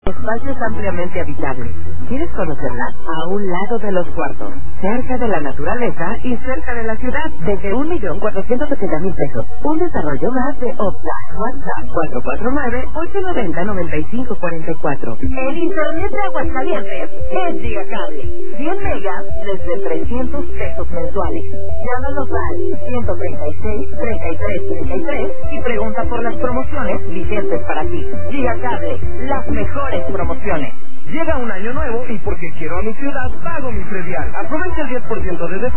Espacios ampliamente habitables. ¿Quieres conocerla? A un lado de los cuartos, cerca de la naturaleza y cerca de la ciudad, desde 1.480.000 pesos. Un desarrollo más de Opta. WhatsApp 449-890-9544. El internet de Aguascalientes es Gigacable. 100 megas desde 300 pesos mensuales. Llámanos al 136-3333 y pregunta por las promociones vigentes para ti. Gigacable, las mejores promociones. Llega un año nuevo y porque quiero a mi ciudad, pago mi predial. Aprovecha el 10% de descuento